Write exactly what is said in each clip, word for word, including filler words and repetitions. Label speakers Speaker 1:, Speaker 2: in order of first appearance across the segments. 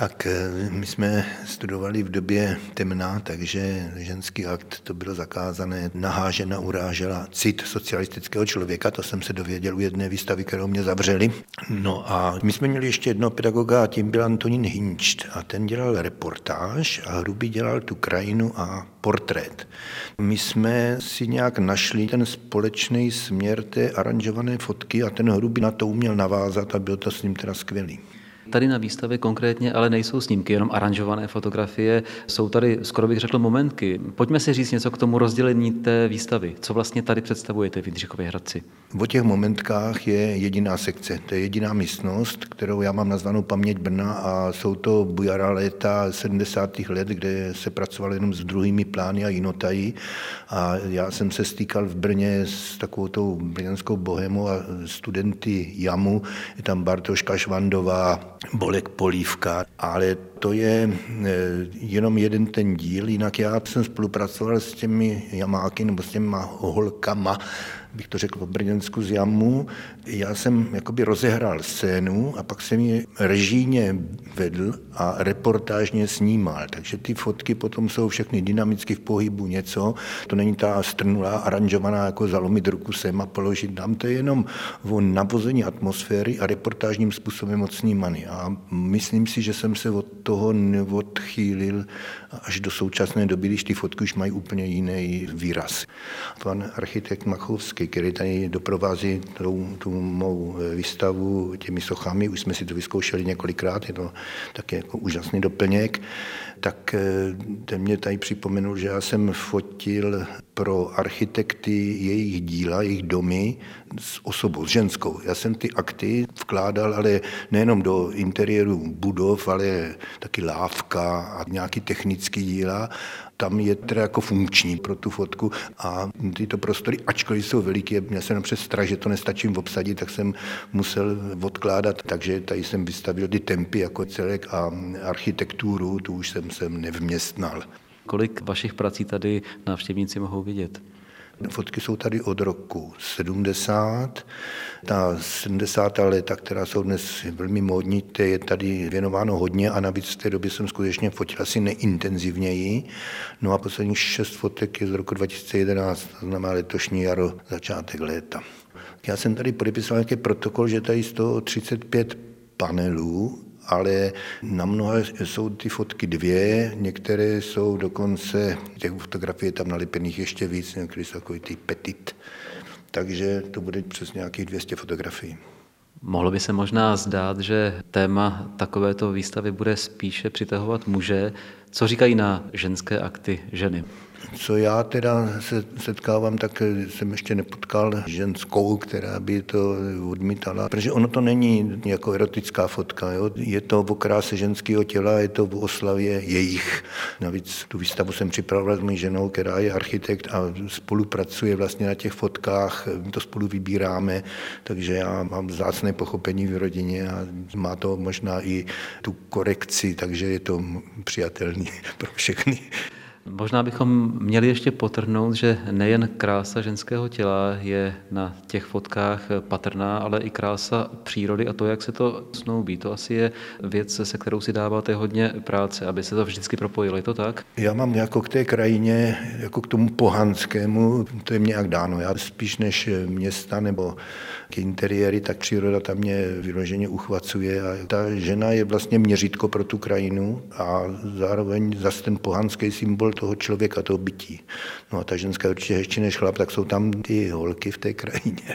Speaker 1: Tak my jsme studovali v době temná, takže ženský akt to bylo zakázané. Nahá žena urážela cit socialistického člověka, to jsem se dověděl u jedné výstavy, kterou mě zavřeli. No a my jsme měli ještě jednoho pedagoga a tím byl Antonín Hinčt a ten dělal reportáž a Hrubý dělal tu krajinu a portrét. My jsme si nějak našli ten společný směr té aranžované fotky a ten Hrubý na to uměl navázat a byl to s ním teda skvělý.
Speaker 2: Tady na výstavě konkrétně ale nejsou snímky, jenom aranžované fotografie. Jsou tady, skoro bych řekl, momentky. Pojďme si říct něco k tomu rozdělení té výstavy. Co vlastně tady představujete v Jindřichově Hradci?
Speaker 1: O těch momentkách je jediná sekce, to je jediná místnost, kterou já mám nazvanou Paměť Brna a jsou to bujará léta sedmdesátých let, kde se pracovalo jenom s druhými plány a jinotají a já jsem se stýkal v Brně s takovou tou brněnskou bohemou a studenty Jamu, je tam Bartoška Švandová, Bolek Polívka, ale to je jenom jeden ten díl, jinak já jsem spolupracoval s těmi jamáky nebo s těma holkama, bych to řekl po brněnsku z Jamu. Já jsem jakoby rozehrál scénu a pak jsem ji režijně vedl a reportážně snímal. Takže ty fotky potom jsou všechny dynamicky v pohybu něco. To není ta strnulá, aranžovaná, jako zalomit ruku sem a položit tam. To je jenom o navození atmosféry a reportážním způsobem odsnímaný. A myslím si, že jsem se od toho neodchýlil až do současné doby, když ty fotky už mají úplně jiný výraz. Pan architekt Machovský, který tady doprovází tu, tu mou výstavu těmi sochami, už jsme si to vyzkoušeli několikrát, je to taky jako úžasný doplněk, tak ten mě tady připomenul, že já jsem fotil pro architekty jejich díla, jejich domy s osobou, s ženskou. Já jsem ty akty vkládal, ale nejenom do interiéru budov, ale taky lávka a nějaký technický díla. Tam je teda jako funkční pro tu fotku a tyto prostory, ačkoliv jsou veliký, měl jsem napřed strach, že to nestačím obsadit, tak jsem musel odkládat, takže tady jsem vystavil ty tempy jako celek a architekturu, tu už jsem sem nevměstnal.
Speaker 2: Kolik vašich prací tady návštěvníci mohou vidět?
Speaker 1: Fotky jsou tady od roku sedmdesát. Ta sedmdesátá léta, která jsou dnes velmi módní, to je tady věnováno hodně a navíc v té době jsem skutečně fotil asi neintenzivněji. No a posledních šest fotek je z roku dva tisíce jedenáct, to znamená letošní jaro, začátek léta. Já jsem tady podepisoval nějaký protokol, že tady sto třicet pět panelů, ale na mnoha jsou ty fotky dvě, některé jsou dokonce, těch fotografií je tam nalepených ještě víc, některé jsou takový ty petit, takže to bude přes nějakých dvě stě fotografií.
Speaker 2: Mohlo by se možná zdát, že téma takovéto výstavy bude spíše přitahovat muže. Co říkají na ženské akty ženy?
Speaker 1: Co já teda se setkávám, tak jsem ještě nepotkal ženskou, která by to odmítala, protože ono to není jako erotická fotka, jo? Je to o kráse ženského těla, je to o oslavě jejich. Navíc tu výstavu jsem připravoval s mojí ženou, která je architekt a spolupracuje vlastně na těch fotkách, my to spolu vybíráme, takže já mám vzácné pochopení v rodině a má to možná i tu korekci, takže je to přijatelný pro všechny.
Speaker 2: Možná bychom měli ještě podtrhnout, že nejen krása ženského těla je na těch fotkách patrná, ale i krása přírody a to, jak se to snoubí. To asi je věc, se kterou si dáváte hodně práce, aby se to vždycky propojilo. Je to tak?
Speaker 1: Já mám jako k té krajině, jako k tomu pohanskému, to je mě jak dáno. Já spíš než města nebo k interiéry, tak příroda tam mě vyloženě uchvacuje a ta žena je vlastně měřítko pro tu krajinu a zároveň zase ten pohanský symbol toho člověka, toho bytí. No a ta ženská je určitě hezčí než chlap, tak jsou tam ty holky v té krajině.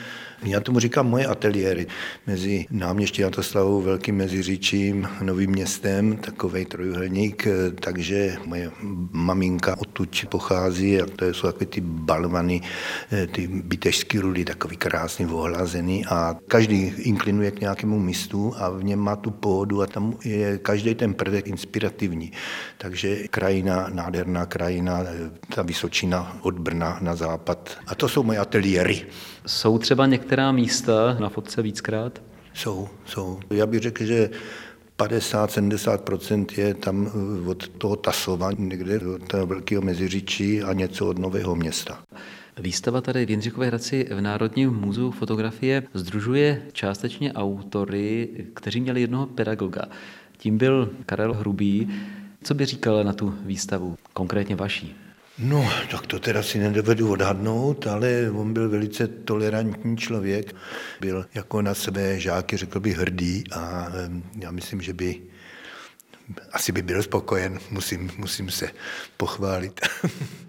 Speaker 1: Já tomu říkám moje ateliéry mezi náměstí Jatoslavou, Velkým Meziříčím, Novým Městem, takovej trojuhelník, takže moje maminka odtud pochází a to jsou takové ty balvany, ty bitežské ruly, takový krásný, ohlazený a každý inklinuje k nějakému místu a v něm má tu pohodu a tam je každý ten prvek inspirativní. Takže krajina, nádherná krajina, ta Vysočina od Brna na západ. A to jsou moje ateliéry.
Speaker 2: Jsou třeba některá místa na fotce víckrát?
Speaker 1: Jsou, jsou. Já bych řekl, že padesát až sedmdesát procent je tam od toho Tasova, někde od toho Velkého Meziříčí a něco od Nového Města.
Speaker 2: Výstava tady v Jindřichově Hradci v Národním muzeu fotografie sdružuje částečně autory, kteří měli jednoho pedagoga. Tím byl Karel Hrubý. Co by říkal na tu výstavu, konkrétně vaší?
Speaker 1: No, tak to teda si nedovedu odhadnout, ale on byl velice tolerantní člověk. Byl jako na své žáky, řekl bych, hrdý a já myslím, že by asi by byl spokojen, musím, musím se pochválit.